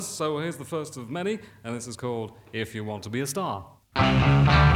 So here's the first of many, and this is called If You Want to Be a Star.